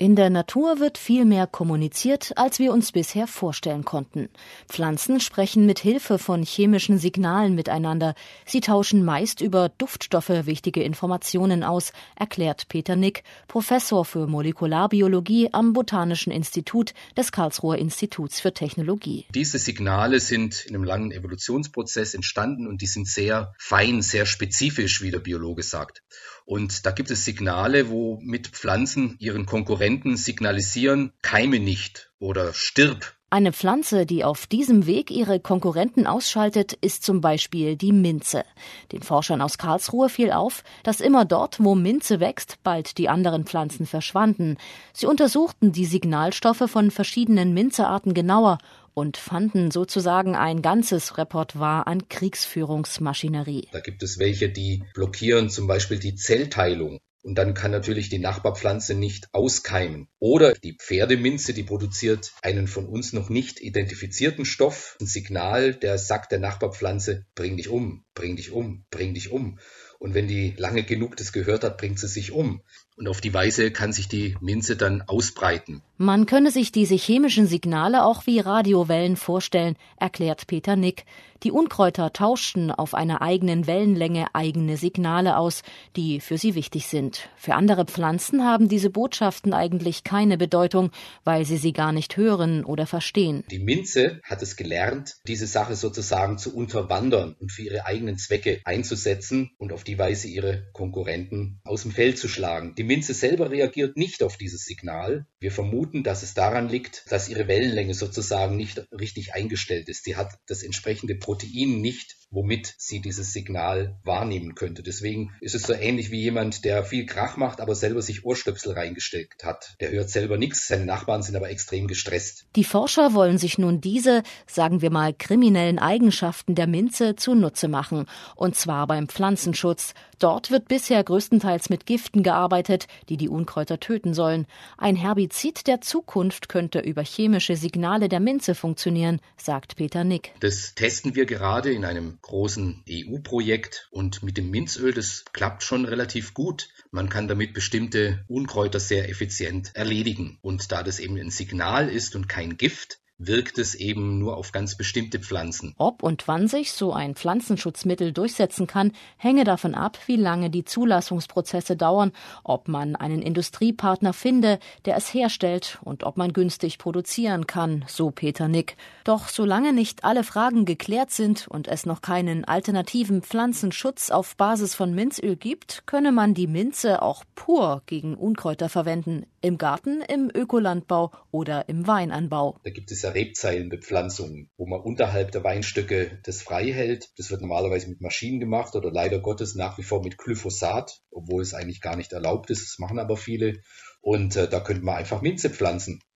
In der Natur wird viel mehr kommuniziert, als wir uns bisher vorstellen konnten. Pflanzen sprechen mit Hilfe von chemischen Signalen miteinander. Sie tauschen meist über Duftstoffe wichtige Informationen aus, erklärt Peter Nick, Professor für Molekularbiologie am Botanischen Institut des Karlsruher Instituts für Technologie. Diese Signale sind in einem langen Evolutionsprozess entstanden und die sind sehr fein, sehr spezifisch, wie der Biologe sagt. Und da gibt es Signale, womit Pflanzen ihren Konkurrenten signalisieren, keime nicht oder stirb. Eine Pflanze, die auf diesem Weg ihre Konkurrenten ausschaltet, ist zum Beispiel die Minze. Den Forschern aus Karlsruhe fiel auf, dass immer dort, wo Minze wächst, bald die anderen Pflanzen verschwanden. Sie untersuchten die Signalstoffe von verschiedenen Minzearten genauer und fanden sozusagen ein ganzes Repertoire an Kriegsführungsmaschinerie. Da gibt es welche, die blockieren zum Beispiel die Zellteilung. Und dann kann natürlich die Nachbarpflanze nicht auskeimen. Oder die Pferdeminze, die produziert einen von uns noch nicht identifizierten Stoff, ein Signal, der sagt der Nachbarpflanze, bring dich um, bring dich um, bring dich um. Und wenn die lange genug das gehört hat, bringt sie sich um. Und auf die Weise kann sich die Minze dann ausbreiten. Man könne sich diese chemischen Signale auch wie Radiowellen vorstellen, erklärt Peter Nick. Die Unkräuter tauschten auf einer eigenen Wellenlänge eigene Signale aus, die für sie wichtig sind. Für andere Pflanzen haben diese Botschaften eigentlich keine Bedeutung, weil sie gar nicht hören oder verstehen. Die Minze hat es gelernt, diese Sache sozusagen zu unterwandern und für ihre eigenen Zwecke einzusetzen und auf die Weise ihre Konkurrenten aus dem Feld zu schlagen. Die Minze selber reagiert nicht auf dieses Signal. Wir vermuten, dass es daran liegt, dass ihre Wellenlänge sozusagen nicht richtig eingestellt ist. Sie hat das entsprechende Protein nicht, womit sie dieses Signal wahrnehmen könnte. Deswegen ist es so ähnlich wie jemand, der viel Krach macht, aber selber sich Ohrstöpsel reingesteckt hat. Der hört selber nichts, seine Nachbarn sind aber extrem gestresst. Die Forscher wollen sich nun diese, sagen wir mal, kriminellen Eigenschaften der Minze zunutze machen. Und zwar beim Pflanzenschutz. Dort wird bisher größtenteils mit Giften gearbeitet, die die Unkräuter töten sollen. Ein Herbizid der Zukunft könnte über chemische Signale der Minze funktionieren, sagt Peter Nick. Das testen wir gerade in einem großen EU-Projekt und mit dem Minzöl, das klappt schon relativ gut. Man kann damit bestimmte Unkräuter sehr effizient erledigen. Und da das eben ein Signal ist und kein Gift, wirkt es eben nur auf ganz bestimmte Pflanzen. Ob und wann sich so ein Pflanzenschutzmittel durchsetzen kann, hänge davon ab, wie lange die Zulassungsprozesse dauern, ob man einen Industriepartner finde, der es herstellt und ob man günstig produzieren kann, so Peter Nick. Doch solange nicht alle Fragen geklärt sind und es noch keinen alternativen Pflanzenschutz auf Basis von Minzöl gibt, könne man die Minze auch pur gegen Unkräuter verwenden, im Garten, im Ökolandbau oder im Weinanbau. Da gibt es ja Rebzeilenbepflanzungen, wo man unterhalb der Weinstöcke das frei hält. Das wird normalerweise mit Maschinen gemacht oder leider Gottes nach wie vor mit Glyphosat, obwohl es eigentlich gar nicht erlaubt ist. Das machen aber viele. Und da könnte man einfach Minze pflanzen.